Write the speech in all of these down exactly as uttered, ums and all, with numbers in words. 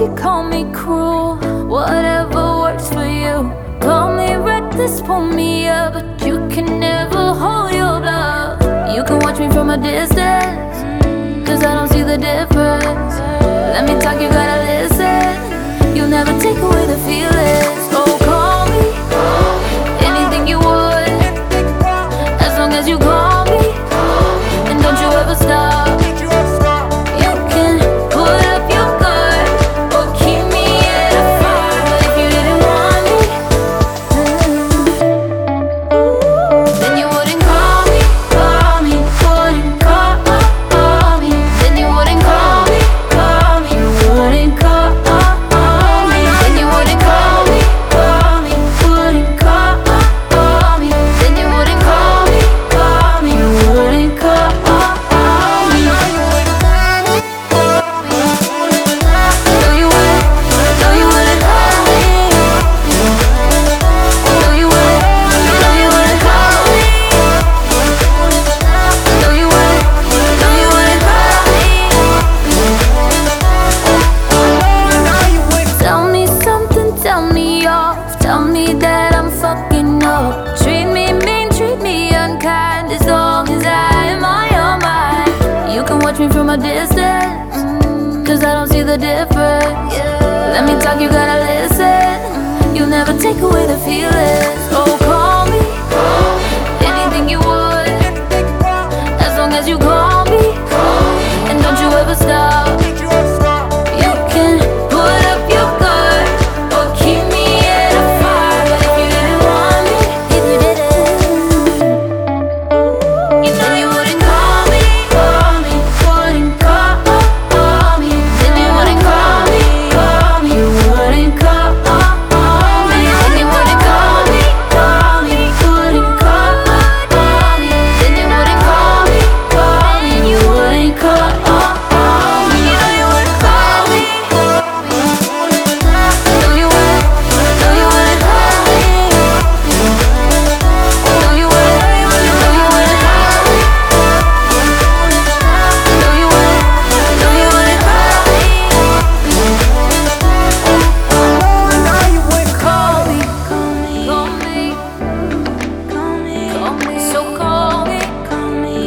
crazy, call me cruel, whatever works for you. Call me reckless, pull me up, but you can never hold your bluff. You can watch me from a distance, cause I don't see the difference. Let me talk, you gotta listen. You'll never take away the feelings. Oh, call me anything you would, as long as you call me. And don't you ever stop. You can put up your guard or keep me at a fire, but if you didn't want me, then you wouldn't call me, call me, wouldn't call me. Then you wouldn't call me, call me, wouldn't call me. Then you wouldn't call me, call me, wouldn't call me. Then you wouldn't call me, call me, wouldn't call me. No, you wouldn't, no, you wouldn't call me. No, you wouldn't, no, you wouldn't call me. No, you wouldn't, no, you wouldn't call me. Tell me something, tell me off. Tell me that I'm fucking up. Treat me mean, treat me unkind, as long as I am on your mind. You can watch me from a distance, cause I don't see the difference. Let me talk, you gotta listen. You'll never take away the feelings. Oh, call me anything you would, as long as you call me. And don't you ever stop. You can put up your guard or keep me at a fire, but if you didn't want me, if you didn't, you know you wouldn't call me, call me, wouldn't call me. Then you wouldn't call me, call me, wouldn't call me. Then you wouldn't call me, call me, wouldn't call me. Then you wouldn't call me, call me, you wouldn't call me. You know you wouldn't call me. No, you wouldn't, no, you wouldn't call me. No, you wouldn't, no, you wouldn't call me. No, you wouldn't, no, you wouldn't call me. Call me, call me, call me, call me. So call me, call me,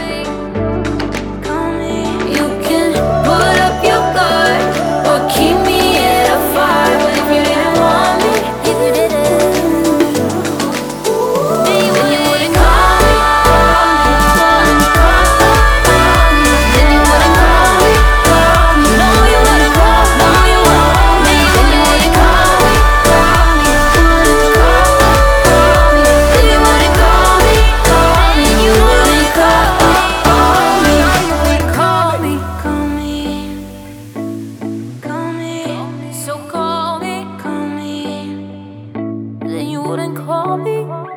call me. You can put up your guard or keep me at a fire, but if you didn't want me, if you didn't, then you wouldn't call me, wouldn't call me. Then you wouldn't call me, call me. No, you wouldn't call, no, you wouldn't. Then you wouldn't call me, call me, wouldn't call me. Then you wouldn't call me, call me, you wouldn't call me. Call me, call me, call me. So call me, call me. Then you wouldn't call me.